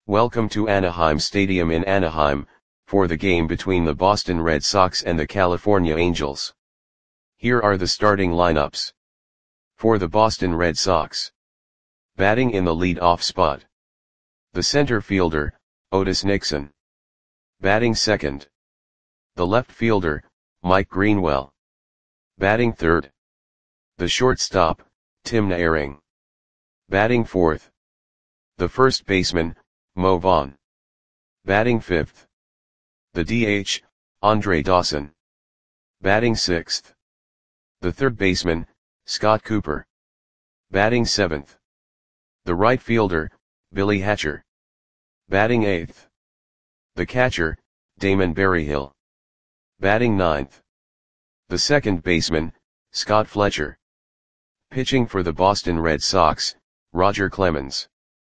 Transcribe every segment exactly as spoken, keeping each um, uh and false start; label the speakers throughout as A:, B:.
A: Welcome to Anaheim Stadium in Anaheim, for the game between the Boston Red Sox and the California Angels. Here are the starting lineups. For the Boston Red Sox. Batting in the lead-off spot. The center fielder, Otis Nixon. Batting second. The left fielder, Mike Greenwell. Batting third. The shortstop, Tim Naehring. Batting fourth. The first baseman, Mo Vaughn. Batting fifth. The D H, Andre Dawson. Batting sixth. The third baseman, Scott Cooper. Batting seventh. The right fielder, Billy Hatcher. Batting eighth. The catcher, Damon Berryhill. Batting ninth. The second baseman, Scott Fletcher. Pitching for the Boston Red Sox, Roger Clemens.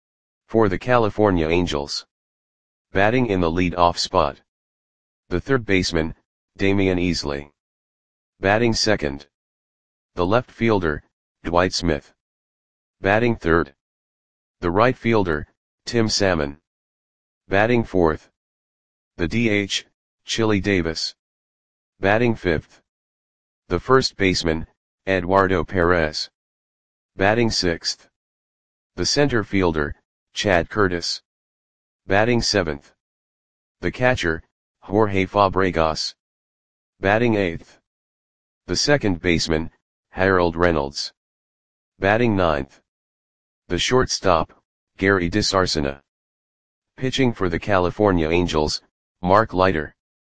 A: For the California Angels. Batting in the lead-off spot. The third baseman, Damian Easley. Batting second. The left fielder, Dwight Smith. Batting third. The right fielder, Tim Salmon. Batting fourth. The D H, Chili Davis. Batting fifth. The first baseman, Eduardo Perez. Batting sixth. The center fielder, Chad Curtis. Batting seventh. The catcher, Jorge Fabregas. Batting eighth. The second baseman, Harold Reynolds. Batting ninth. The shortstop, Gary DiSarcina. Pitching for the California Angels, Mark Leiter.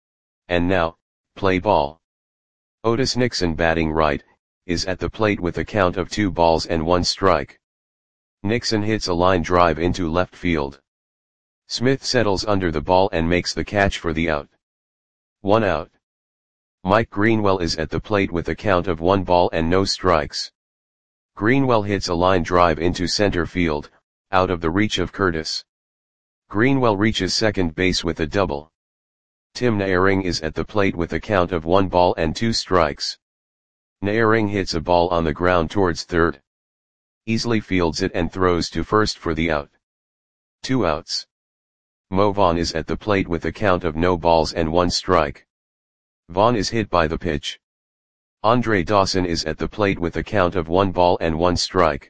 A: And now, play ball. Otis Nixon, batting right, is at the plate with a count of two balls and one strike. Nixon hits a line drive into left field. Smith settles under the ball and makes the catch for the out. One out. Mike Greenwell is at the plate with a count of one ball and no strikes. Greenwell hits a line drive into center field, out of the reach of Curtis. Greenwell reaches second base with a double. Tim Naehring is at the plate with a count of one ball and two strikes. Naehring hits a ball on the ground towards third. Easley fields it and throws to first for the out. Two outs. Mo Vaughn is at the plate with a count of no balls and one strike. Vaughn is hit by the pitch. Andre Dawson is at the plate with a count of one ball and one strike.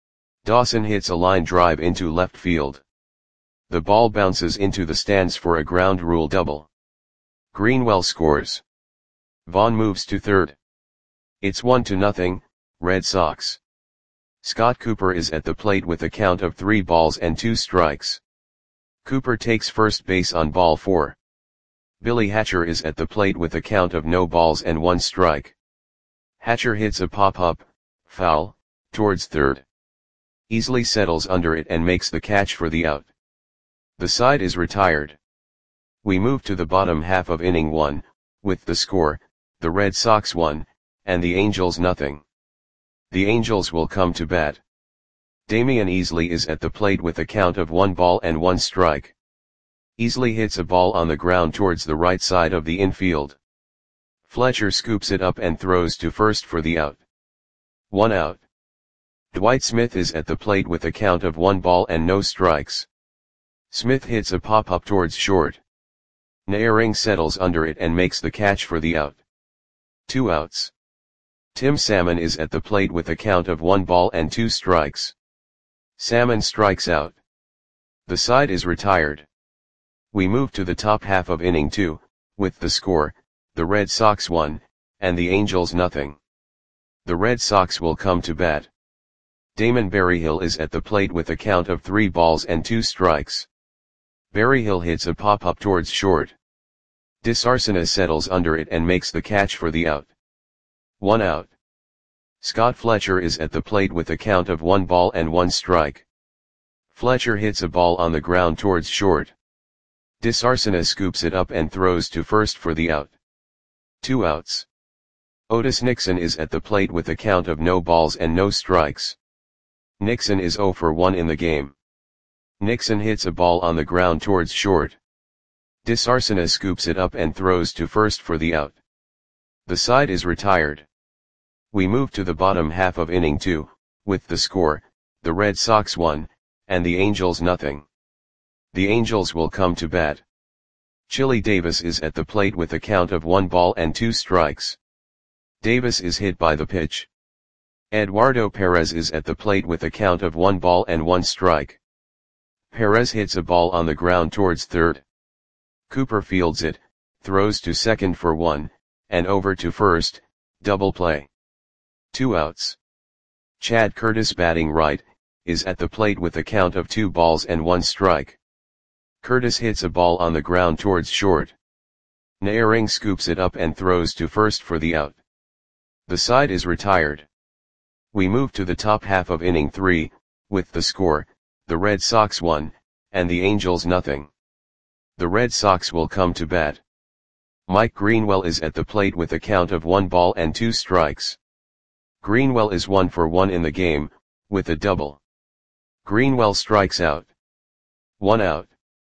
A: Dawson hits a line drive into left field. The ball bounces into the stands for a ground rule double. Greenwell scores. Vaughn moves to third. It's one to nothing, Red Sox. Scott Cooper is at the plate with a count of three balls and two strikes. Cooper takes first base on ball four. Billy Hatcher is at the plate with a count of no balls and one strike. Hatcher hits a pop-up, foul, towards third. Easley settles under it and makes the catch for the out. The side is retired. We move to the bottom half of inning one, with the score, the Red Sox one, and the Angels nothing. The Angels will come to bat. Damian Easley is at the plate with a count of one ball and one strike. Easley hits a ball on the ground towards the right side of the infield. Fletcher scoops it up and throws to first for the out. One out. Dwight Smith is at the plate with a count of one ball and no strikes. Smith hits a pop-up towards short. Naehring settles under it and makes the catch for the out. Two outs. Tim Salmon is at the plate with a count of one ball and two strikes. Salmon strikes out. The side is retired. We move to the top half of inning two, with the score, the Red Sox one, and the Angels nothing. The Red Sox will come to bat. Damon Berryhill is at the plate with a count of three balls and two strikes. Berryhill hits a pop-up towards short. DiSarcina settles under it and makes the catch for the out. One out. Scott Fletcher is at the plate with a count of one ball and one strike. Fletcher hits a ball on the ground towards short. DiSarcina scoops it up and throws to first for the out. Two outs. Otis Nixon is at the plate with a count of no balls and no strikes. Nixon is zero for one in the game. Nixon hits a ball on the ground towards short. DiSarcina scoops it up and throws to first for the out. The side is retired. We move to the bottom half of inning two, with the score, the Red Sox one, and the Angels nothing. The Angels will come to bat. Chili Davis is at the plate with a count of one ball and two strikes. Davis is hit by the pitch. Eduardo Perez is at the plate with a count of one ball and one strike. Perez hits a ball on the ground towards third. Cooper fields it, throws to second for one, and over to first, double play. Two outs. Chad Curtis, batting right, is at the plate with a count of two balls and one strike. Curtis hits a ball on the ground towards short. Naehring scoops it up and throws to first for the out. The side is retired. We move to the top half of inning three, with the score, the Red Sox one, and the Angels nothing. The Red Sox will come to bat. Mike Greenwell is at the plate with a count of one ball and two strikes. Greenwell is one for one in the game, with a double. Greenwell strikes out. One out.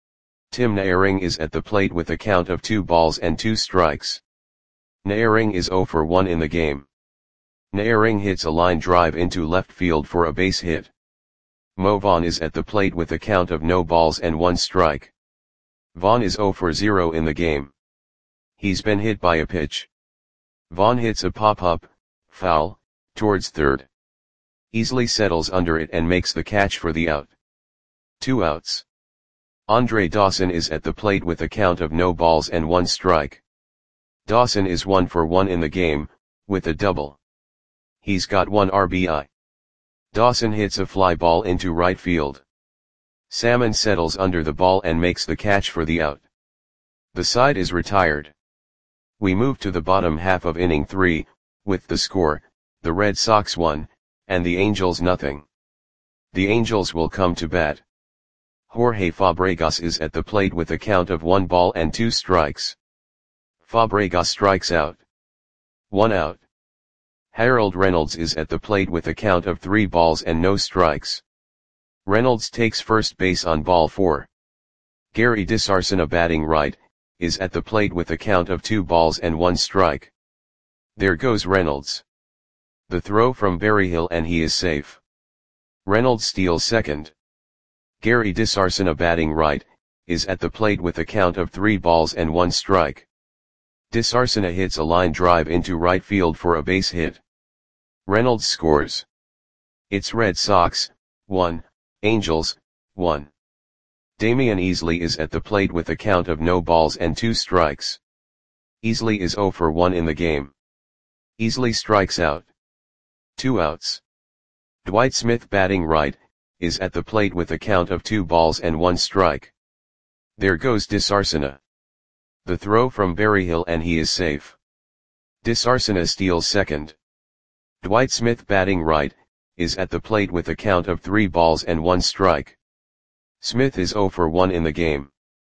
A: Tim Naehring is at the plate with a count of two balls and two strikes. Naehring is zero for one in the game. Naehring hits a line drive into left field for a base hit. Mo Vaughn is at the plate with a count of no balls and one strike. Vaughn is zero for zero in the game. He's been hit by a pitch. Vaughn hits a pop-up, foul, towards third. Easily settles under it and makes the catch for the out. Two outs. Andre Dawson is at the plate with a count of no balls and one strike. Dawson is one for one in the game, with a double. He's got one R B I. Dawson hits a fly ball into right field. Salmon settles under the ball and makes the catch for the out. The side is retired. We move to the bottom half of inning three, with the score, the Red Sox one, and the Angels nothing. The Angels will come to bat. Jorge Fabregas is at the plate with a count of one ball and two strikes. Fabregas strikes out. One out. Harold Reynolds is at the plate with a count of three balls and no strikes. Reynolds takes first base on ball four. Gary DeSarcina, batting right, is at the plate with a count of two balls and one strike. There goes Reynolds. The throw from Berryhill and he is safe. Reynolds steals second. Gary DeSarcina, batting right, is at the plate with a count of three balls and one strike. DeSarcina hits a line drive into right field for a base hit. Reynolds scores. It's Red Sox, one, Angels, one. Damian Easley is at the plate with a count of no balls and two strikes. Easley is zero for one in the game. Easley strikes out. Two outs. Dwight Smith, batting right, is at the plate with a count of two balls and one strike. There goes DeSarcina. The throw from Berryhill and he is safe. DeSarcina steals second. Dwight Smith, batting right, is at the plate with a count of three balls and one strike. Smith is zero for one in the game.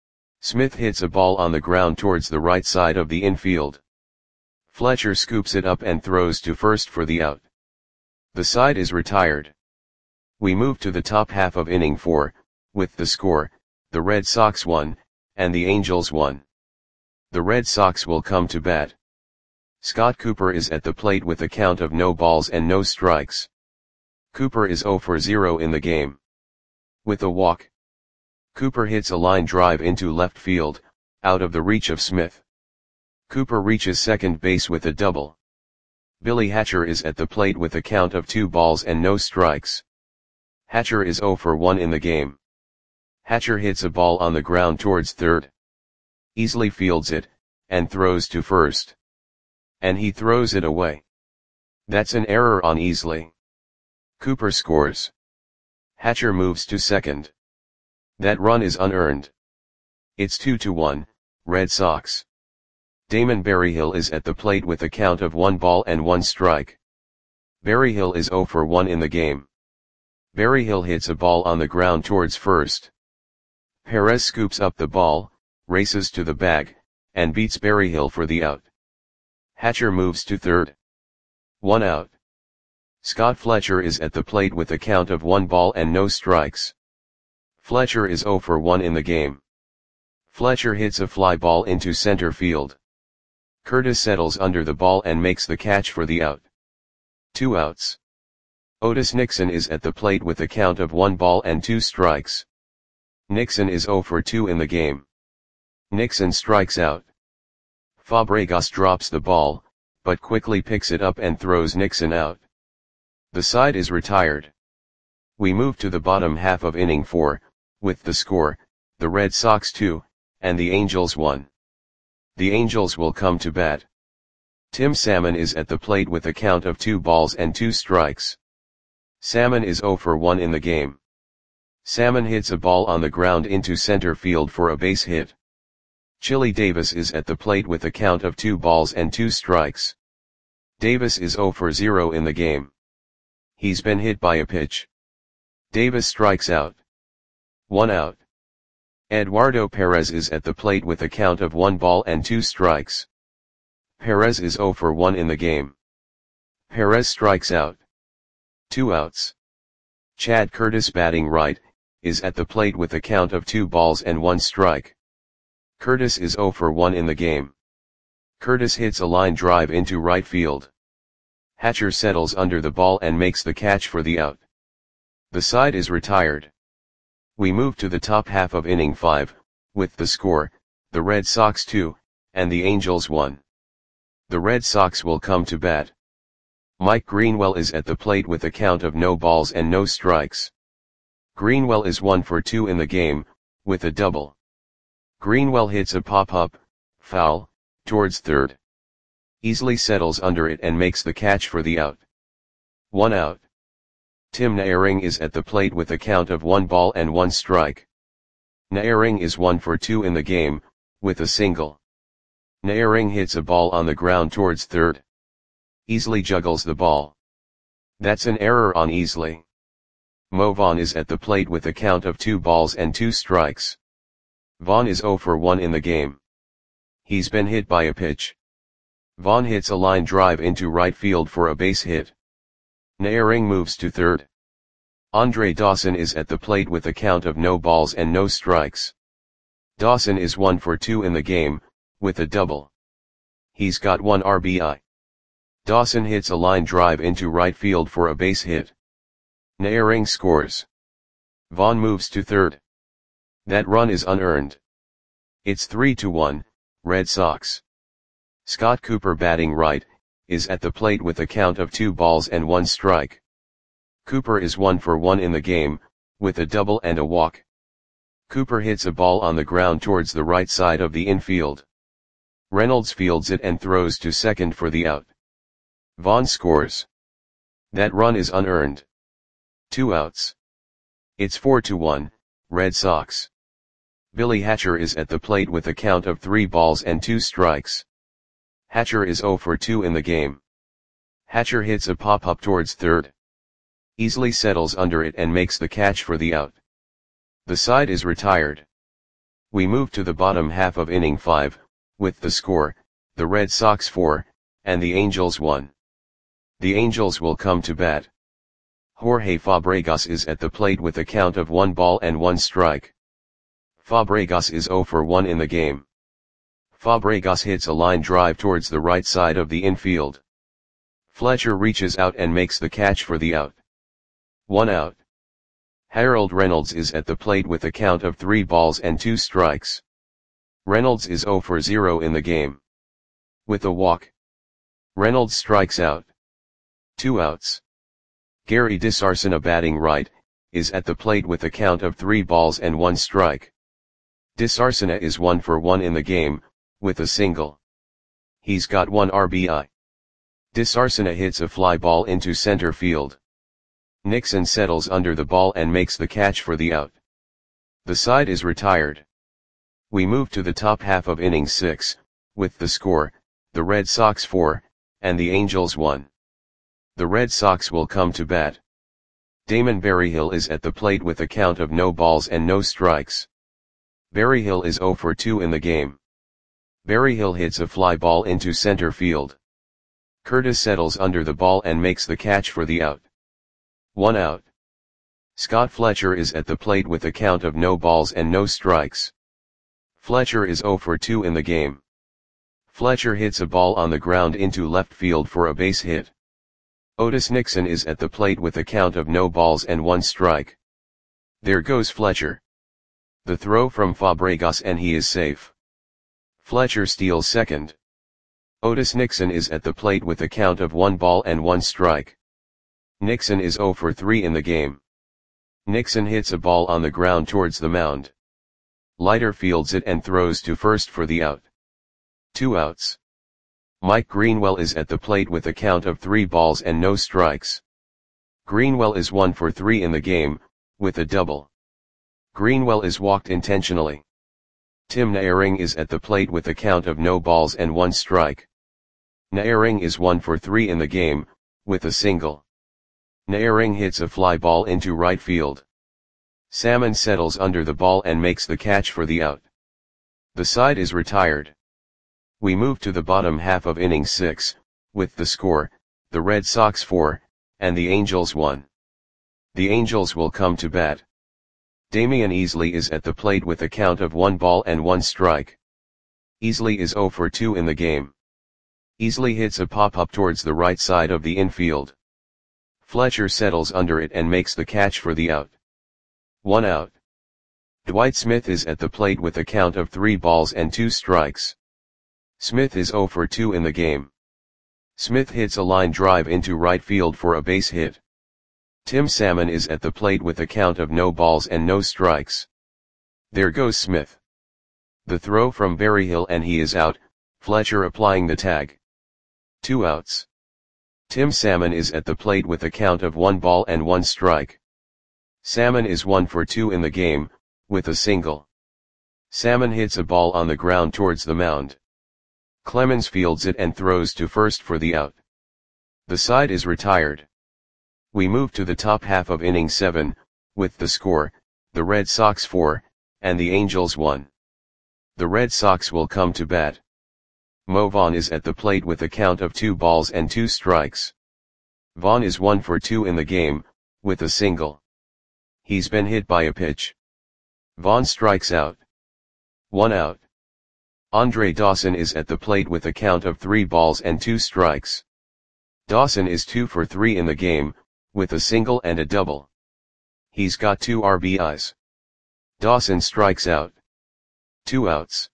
A: Smith hits a ball on the ground towards the right side of the infield. Fletcher scoops it up and throws to first for the out. The side is retired. We move to the top half of inning four, with the score, the Red Sox one, and the Angels one. The Red Sox will come to bat. Scott Cooper is at the plate with a count of no balls and no strikes. Cooper is zero for zero in the game. With a walk. Cooper hits a line drive into left field, out of the reach of Smith. Cooper reaches second base with a double. Billy Hatcher is at the plate with a count of two balls and no strikes. Hatcher is zero for one in the game. Hatcher hits a ball on the ground towards third. Easley fields it, and throws to first. And he throws it away. That's an error on Easley. Cooper scores. Hatcher moves to second. That run is unearned. It's two to one, Red Sox. Damon Berryhill is at the plate with a count of one ball and one strike. Berryhill is zero for one in the game. Berryhill hits a ball on the ground towards first. Perez scoops up the ball, races to the bag, and beats Berryhill for the out. Hatcher moves to third. One out. Scott Fletcher is at the plate with a count of one ball and no strikes. Fletcher is zero for one in the game. Fletcher hits a fly ball into center field. Curtis settles under the ball and makes the catch for the out. Two outs. Otis Nixon is at the plate with a count of one ball and two strikes. Nixon is zero for two in the game. Nixon strikes out. Fabregas drops the ball, but quickly picks it up and throws Nixon out. The side is retired. We move to the bottom half of inning four, with the score, the Red Sox two, and the Angels one. The Angels will come to bat. Tim Salmon is at the plate with a count of two balls and two strikes. Salmon is zero for one in the game. Salmon hits a ball on the ground into center field for a base hit. Chili Davis is at the plate with a count of two balls and two strikes. Davis is zero for zero in the game. He's been hit by a pitch. Davis strikes out. One out. Eduardo Perez is at the plate with a count of one ball and two strikes. Perez is zero for one in the game. Perez strikes out. Two outs. Chad Curtis, batting right, is at the plate with a count of two balls and one strike. Curtis is zero for one in the game. Curtis hits a line drive into right field. Hatcher settles under the ball and makes the catch for the out. The side is retired. We move to the top half of inning five, with the score, the Red Sox two, and the Angels one. The Red Sox will come to bat. Mike Greenwell is at the plate with a count of no balls and no strikes. Greenwell is one for two in the game, with a double. Greenwell hits a pop-up, foul, towards third. Easily settles under it and makes the catch for the out. One out. Tim Naehring is at the plate with a count of one ball and one strike. Naehring is one for two in the game, with a single. Naehring hits a ball on the ground towards third. Easily juggles the ball. That's an error on Easley. Mo Vaughn is at the plate with a count of two balls and two strikes. Vaughn is zero for one in the game. He's been hit by a pitch. Vaughn hits a line drive into right field for a base hit. Naehring moves to third. Andre Dawson is at the plate with a count of no balls and no strikes. Dawson is one for two in the game, with a double. He's got one R B I. Dawson hits a line drive into right field for a base hit. Naehring scores. Vaughn moves to third. That run is unearned. It's three to one, Red Sox. Scott Cooper, batting right, is at the plate with a count of two balls and one strike. Cooper is one for one in the game, with a double and a walk. Cooper hits a ball on the ground towards the right side of the infield. Reynolds fields it and throws to second for the out. Vaughn scores. That run is unearned. Two outs. It's four to one, Red Sox. Billy Hatcher is at the plate with a count of three balls and two strikes. Hatcher is zero for two in the game. Hatcher hits a pop-up towards third. Easily settles under it and makes the catch for the out. The side is retired. We move to the bottom half of inning five, with the score, the Red Sox four, and the Angels one. The Angels will come to bat. Jorge Fabregas is at the plate with a count of one ball and one strike. Fabregas is zero for one in the game. Fabregas hits a line drive towards the right side of the infield. Fletcher reaches out and makes the catch for the out. One out. Harold Reynolds is at the plate with a count of three balls and two strikes. Reynolds is zero for zero in the game. With a walk. Reynolds strikes out. Two outs. Gary DeSarcina, batting right, is at the plate with a count of three balls and one strike. DeSarcina is one for one in the game, with a single. He's got one R B I. DeSarcina hits a fly ball into center field. Nixon settles under the ball and makes the catch for the out. The side is retired. We move to the top half of inning six, with the score, the Red Sox four, and the Angels one. The Red Sox will come to bat. Damon Berryhill is at the plate with a count of no balls and no strikes. Berryhill is zero for two in the game. Berryhill hits a fly ball into center field. Curtis settles under the ball and makes the catch for the out. One out. Scott Fletcher is at the plate with a count of no balls and no strikes. Fletcher is zero for two in the game. Fletcher hits a ball on the ground into left field for a base hit. Otis Nixon is at the plate with a count of no balls and one strike. There goes Fletcher. The throw from Fabregas and he is safe. Fletcher steals second. Otis Nixon is at the plate with a count of one ball and one strike. Nixon is zero for three in the game. Nixon hits a ball on the ground towards the mound. Leiter fields it and throws to first for the out. Two outs. Mike Greenwell is at the plate with a count of three balls and no strikes. Greenwell is one for three in the game, with a double. Greenwell is walked intentionally. Tim Naehring is at the plate with a count of no balls and one strike. Naehring is one for three in the game, with a single. Naehring hits a fly ball into right field. Salmon settles under the ball and makes the catch for the out. The side is retired. We move to the bottom half of inning six, with the score, the Red Sox four, and the Angels one. The Angels will come to bat. Damian Easley is at the plate with a count of one ball and one strike. Easley is zero for two in the game. Easley hits a pop-up towards the right side of the infield. Fletcher settles under it and makes the catch for the out. One out. Dwight Smith is at the plate with a count of three balls and two strikes. Smith is zero for two in the game. Smith hits a line drive into right field for a base hit. Tim Salmon is at the plate with a count of no balls and no strikes. There goes Smith. The throw from Berryhill and he is out, Fletcher applying the tag. Two outs. Tim Salmon is at the plate with a count of one ball and one strike. Salmon is one for two in the game, with a single. Salmon hits a ball on the ground towards the mound. Clemens fields it and throws to first for the out. The side is retired. We move to the top half of inning seven, with the score, the Red Sox four, and the Angels one. The Red Sox will come to bat. Mo Vaughn is at the plate with a count of two balls and two strikes. Vaughn is one for two in the game, with a single. He's been hit by a pitch. Vaughn strikes out. One out. Andre Dawson is at the plate with a count of three balls and two strikes. Dawson is two for three in the game, with a single and a double. He's got two R B Is. Dawson strikes out. Two outs.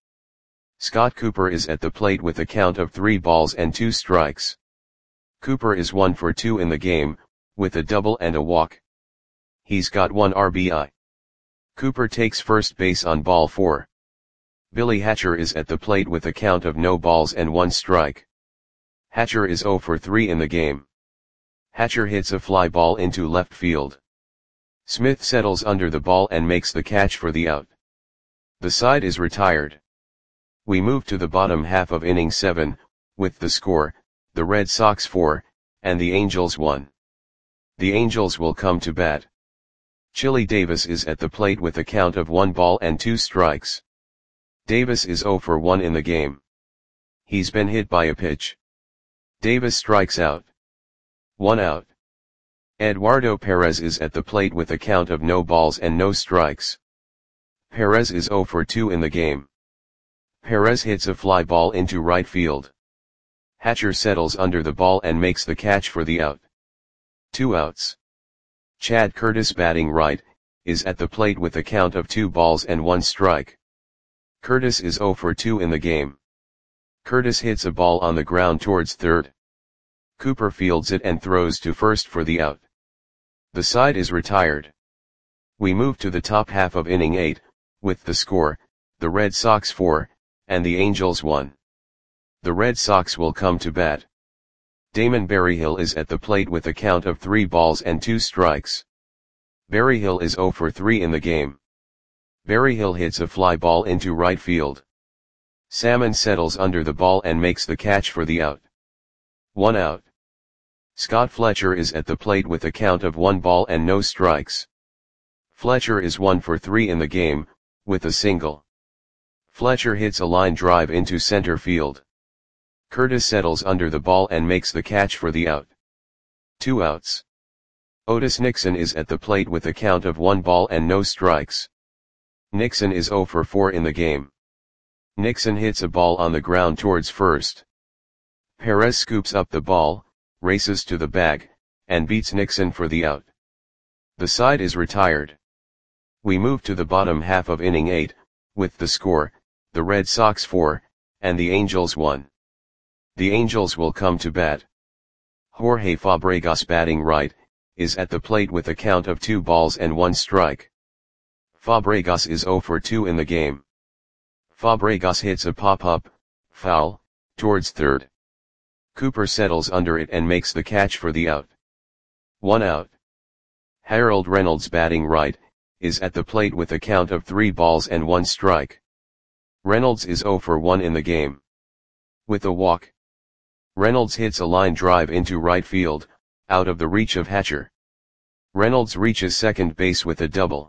A: Scott Cooper is at the plate with a count of three balls and two strikes. Cooper is one for two in the game, with a double and a walk. He's got one R B I. Cooper takes first base on ball four. Billy Hatcher is at the plate with a count of no balls and one strike. Hatcher is zero for three in the game. Hatcher hits a fly ball into left field. Smith settles under the ball and makes the catch for the out. The side is retired. We move to the bottom half of inning seven, with the score, the Red Sox four, and the Angels one. The Angels will come to bat. Chili Davis is at the plate with a count of one ball and two strikes. Davis is zero for one in the game. He's been hit by a pitch. Davis strikes out. One out. Eduardo Perez is at the plate with a count of no balls and no strikes. Perez is zero for two in the game. Perez hits a fly ball into right field. Hatcher settles under the ball and makes the catch for the out. Two outs. Chad Curtis, batting right, is at the plate with a count of two balls and one strike. Curtis is zero for two in the game. Curtis hits a ball on the ground towards third. Cooper fields it and throws to first for the out. The side is retired. We move to the top half of inning eight, with the score, the Red Sox four, and the Angels one. The Red Sox will come to bat. Damon Berryhill is at the plate with a count of three balls and two strikes. Berryhill is zero for three in the game. Berryhill hits a fly ball into right field. Salmon settles under the ball and makes the catch for the out. One out. Scott Fletcher is at the plate with a count of one ball and no strikes. Fletcher is one for three in the game, with a single. Fletcher hits a line drive into center field. Curtis settles under the ball and makes the catch for the out. Two outs. Otis Nixon is at the plate with a count of one ball and no strikes. Nixon is zero for four in the game. Nixon hits a ball on the ground towards first. Perez scoops up the ball, races to the bag, and beats Nixon for the out. The side is retired. We move to the bottom half of inning eight, with the score, the Red Sox four, and the Angels one. The Angels will come to bat. Jorge Fabregas, batting right, is at the plate with a count of two balls and one strike. Fabregas is zero for two in the game. Fabregas hits a pop-up, foul, towards third. Cooper settles under it and makes the catch for the out. One out. Harold Reynolds, batting right, is at the plate with a count of three balls and one strike. Reynolds is zero for one in the game. With a walk, Reynolds hits a line drive into right field, out of the reach of Hatcher. Reynolds reaches second base with a double.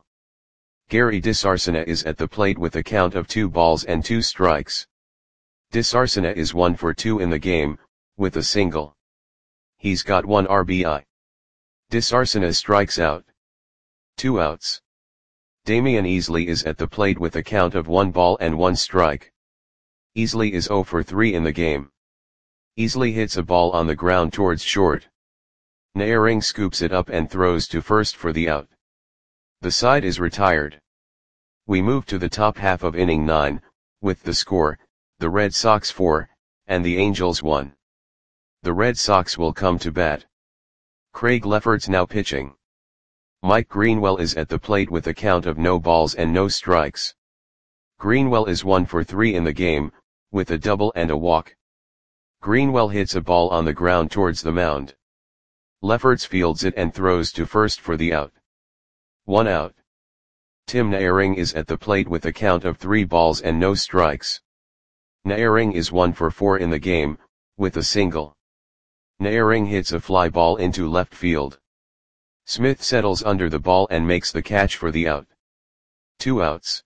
A: Gary DeSarcina is at the plate with a count of two balls and two strikes. DeSarcina is one for two in the game, with a single. He's got one R B I. DeSarcina strikes out. Two outs. Damian Easley is at the plate with a count of one ball and one strike. Easley is zero for three in the game. Easley hits a ball on the ground towards short. Naehring scoops it up and throws to first for the out. The side is retired. We move to the top half of inning nine, with the score, the Red Sox four, and the Angels one. The Red Sox will come to bat. Craig Lefferts now pitching. Mike Greenwell is at the plate with a count of no balls and no strikes. Greenwell is one for three in the game, with a double and a walk. Greenwell hits a ball on the ground towards the mound. Lefferts fields it and throws to first for the out. One out. Tim Naehring is at the plate with a count of three balls and no strikes. Naehring is one for four in the game, with a single. Naehring hits a fly ball into left field. Smith settles under the ball and makes the catch for the out. Two outs.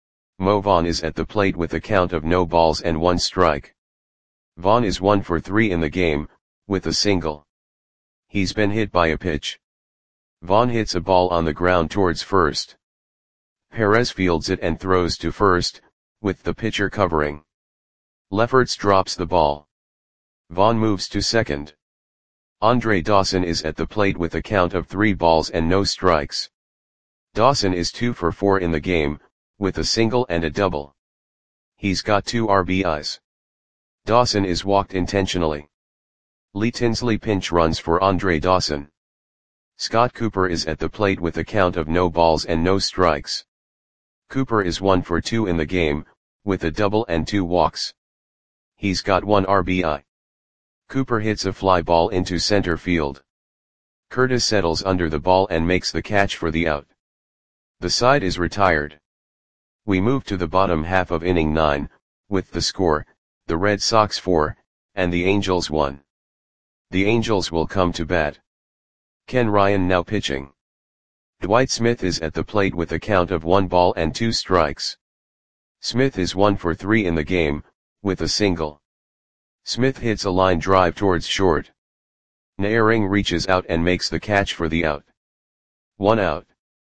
A: Mo Vaughn is at the plate with a count of no balls and one strike. Vaughn is one for three in the game, with a single. He's been hit by a pitch. Vaughn hits a ball on the ground towards first. Perez fields it and throws to first, with the pitcher covering. Lefferts drops the ball. Vaughn moves to second. Andre Dawson is at the plate with a count of three balls and no strikes. Dawson is two for four in the game, with a single and a double. He's got two R B Is. Dawson is walked intentionally. Lee Tinsley pinch runs for Andre Dawson. Scott Cooper is at the plate with a count of no balls and no strikes. Cooper is one for two in the game, with a double and two walks. He's got one R B I. Cooper hits a fly ball into center field. Curtis settles under the ball and makes the catch for the out. The side is retired. We move to the bottom half of inning nine, with the score, the Red Sox four, and the Angels one. The Angels will come to bat. Ken Ryan now pitching. Dwight Smith is at the plate with a count of one ball and two strikes. Smith is one for three in the game, with a single. Smith hits a line drive towards short. Naehring reaches out and makes the catch for the out. One out.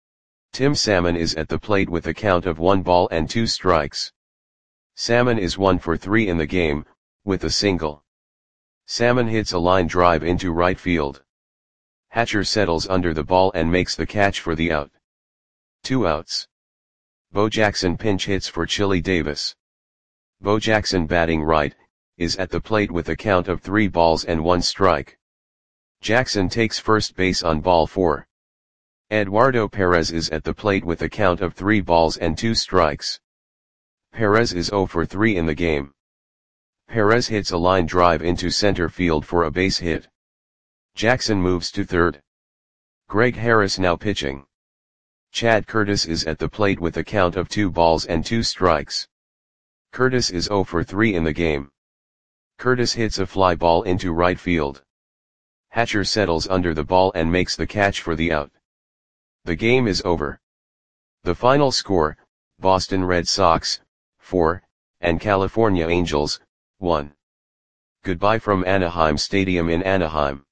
A: Tim Salmon is at the plate with a count of one ball and two strikes. Salmon is one for three in the game, with a single. Salmon hits a line drive into right field. Hatcher settles under the ball and makes the catch for the out. Two outs. Bo Jackson pinch hits for Chili Davis. Bo Jackson, batting right, is at the plate with a count of three balls and one strike. Jackson takes first base on ball four. Eduardo Perez is at the plate with a count of three balls and two strikes. Perez is zero for three in the game. Perez hits a line drive into center field for a base hit. Jackson moves to third. Greg Harris now pitching. Chad Curtis is at the plate with a count of two balls and two strikes. Curtis is zero for three in the game. Curtis hits a fly ball into right field. Hatcher settles under the ball and makes the catch for the out. The game is over. The final score, Boston Red Sox, four, and California Angels, one. Goodbye from Anaheim Stadium in Anaheim.